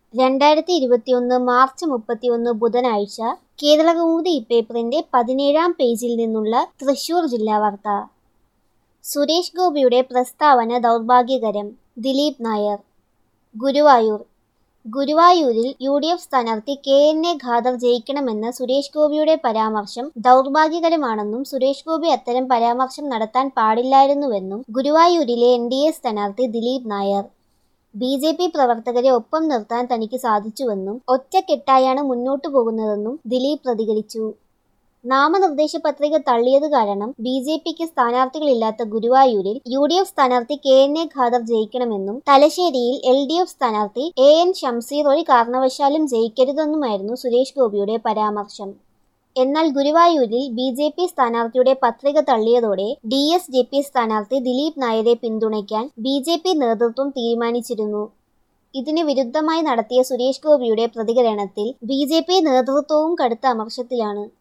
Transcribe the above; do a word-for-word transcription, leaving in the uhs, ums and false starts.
രണ്ടായിരത്തി ഇരുപത്തിയൊന്ന് മാർച്ച് മുപ്പത്തിയൊന്ന് ബുധനാഴ്ച കേരളകൗമുദി ഇപ്പേപ്പറിന്റെ പതിനേഴാം പേജിൽ നിന്നുള്ള തൃശൂർ ജില്ലാ വാർത്ത. സുരേഷ് ഗോപിയുടെ പ്രസ്താവന ദൗർഭാഗ്യകരം, ദിലീപ് നായർ. ഗുരുവായൂർ. ഗുരുവായൂരിൽ യു ഡി എഫ് സ്ഥാനാർത്ഥി കെ എൻ എ ഖാദർ ജയിക്കണമെന്ന സുരേഷ് ഗോപിയുടെ പരാമർശം ദൗർഭാഗ്യകരമാണെന്നും സുരേഷ് ഗോപി അത്തരം പരാമർശം നടത്താൻ പാടില്ലായിരുന്നുവെന്നും ഗുരുവായൂരിലെ എൻ ഡി എ സ്ഥാനാർത്ഥി Dileep Nair. B J P പ്രവർത്തകരെ ഒപ്പം നിർത്താൻ തനിക്ക് സാധിച്ചുവെന്നും ഒറ്റക്കെട്ടായാണ് മുന്നോട്ടു പോകുന്നതെന്നും ദിലീപ് പ്രതികരിച്ചു. നാമനിർദ്ദേശ പത്രിക തള്ളിയത് കാരണം ബി ജെ പിക്ക് സ്ഥാനാർത്ഥികളില്ലാത്ത ഗുരുവായൂരിൽ യു ഡി എഫ് സ്ഥാനാർത്ഥി കെ എൻ എ ഖാദർ ജയിക്കണമെന്നും തലശ്ശേരിയിൽ എൽ ഡി എഫ് സ്ഥാനാർത്ഥി എ എൻ ഷംസീർ ഒരു കാരണവശാലും ജയിക്കരുതെന്നുമായിരുന്നു സുരേഷ് ഗോപിയുടെ പരാമർശം. എന്നാൽ ഗുരുവായൂരിൽ ബി ജെ പി സ്ഥാനാർത്ഥിയുടെ പത്രിക തള്ളിയതോടെ ഡി എസ് ജെ പി സ്ഥാനാർത്ഥി ദിലീപ് നായരെ പിന്തുണയ്ക്കാൻ ബി ജെ പി നേതൃത്വം തീരുമാനിച്ചിരുന്നു. ഇതിന് വിരുദ്ധമായി നടത്തിയ സുരേഷ് ഗോപിയുടെ പ്രതികരണത്തിൽ ബി ജെ പി നേതൃത്വവും കടുത്ത അമർഷത്തിലാണ്.